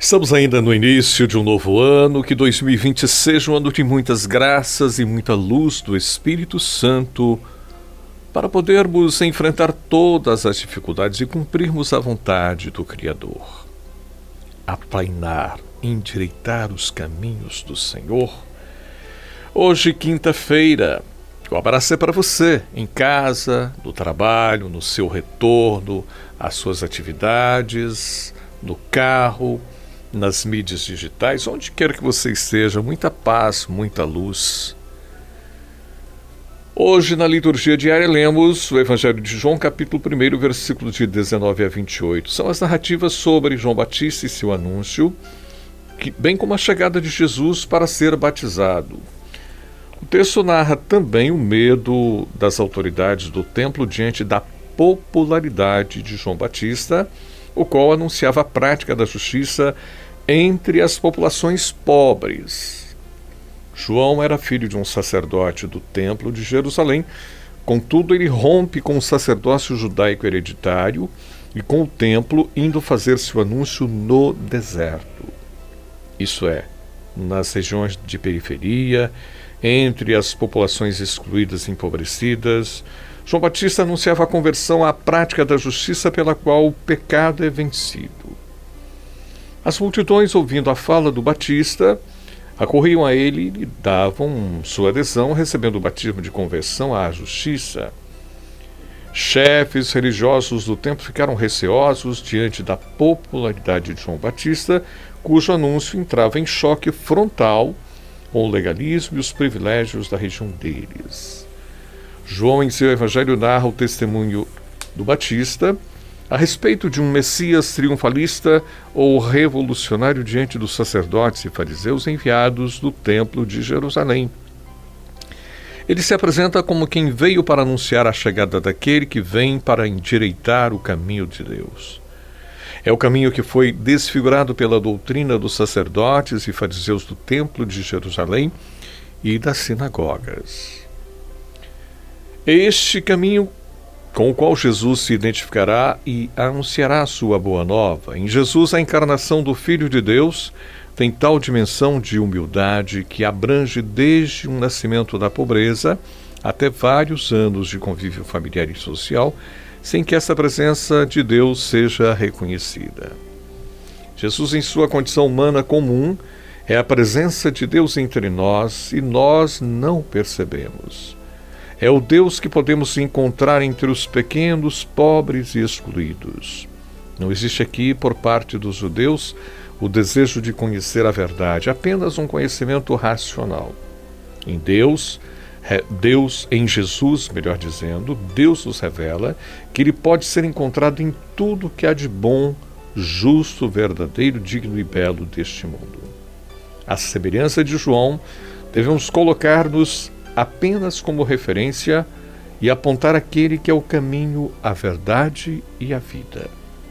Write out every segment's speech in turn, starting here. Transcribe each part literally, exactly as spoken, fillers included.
Estamos ainda no início de um novo ano, que dois mil e vinte seja um ano de muitas graças e muita luz do Espírito Santo, para podermos enfrentar todas as dificuldades e cumprirmos a vontade do Criador. Aplainar, endireitar os caminhos do Senhor. Hoje, quinta-feira, o abraço é para você, em casa, no trabalho, no seu retorno, às suas atividades, no carro, nas mídias digitais, onde quer que você esteja, muita paz, muita luz. Hoje, na liturgia diária, lemos o Evangelho de João, capítulo um, versículos de dezenove a vinte e oito. São as narrativas sobre João Batista e seu anúncio, que, bem como a chegada de Jesus para ser batizado. O texto narra também o medo das autoridades do templo diante da popularidade de João Batista, o qual anunciava a prática da justiça entre as populações pobres. João era filho de um sacerdote do templo de Jerusalém, contudo ele rompe com o sacerdócio judaico hereditário e com o templo, indo fazer seu anúncio no deserto. Isso é, nas regiões de periferia, entre as populações excluídas e empobrecidas. João Batista anunciava a conversão à prática da justiça pela qual o pecado é vencido. As multidões, ouvindo a fala do Batista, acorriam a ele e davam sua adesão, recebendo o batismo de conversão à justiça. Chefes religiosos do templo ficaram receosos diante da popularidade de João Batista, cujo anúncio entrava em choque frontal com o legalismo e os privilégios da região deles. João, em seu evangelho, narra o testemunho do Batista a respeito de um Messias triunfalista ou revolucionário diante dos sacerdotes e fariseus enviados do templo de Jerusalém. Ele se apresenta como quem veio para anunciar a chegada daquele que vem para endireitar o caminho de Deus. É o caminho que foi desfigurado pela doutrina dos sacerdotes e fariseus do templo de Jerusalém e das sinagogas. Este caminho com o qual Jesus se identificará e anunciará a sua boa nova. Em Jesus, a encarnação do Filho de Deus tem tal dimensão de humildade que abrange desde um nascimento da pobreza até vários anos de convívio familiar e social, sem que essa presença de Deus seja reconhecida. Jesus, em sua condição humana comum, é a presença de Deus entre nós e nós não percebemos. É o Deus que podemos encontrar entre os pequenos, pobres e excluídos. Não existe aqui, por parte dos judeus, o desejo de conhecer a verdade, apenas um conhecimento racional. Em Deus, Deus, em Jesus, melhor dizendo, Deus nos revela que Ele pode ser encontrado em tudo que há de bom, justo, verdadeiro, digno e belo deste mundo. À semelhança de João, devemos colocar-nos apenas como referência e apontar aquele que é o caminho, a verdade e a vida.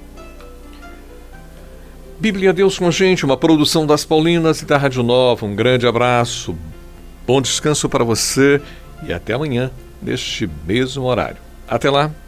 Bíblia Deus com a gente, uma produção das Paulinas e da Rádio Nova. Um grande abraço, bom descanso para você e até amanhã, neste mesmo horário. Até lá!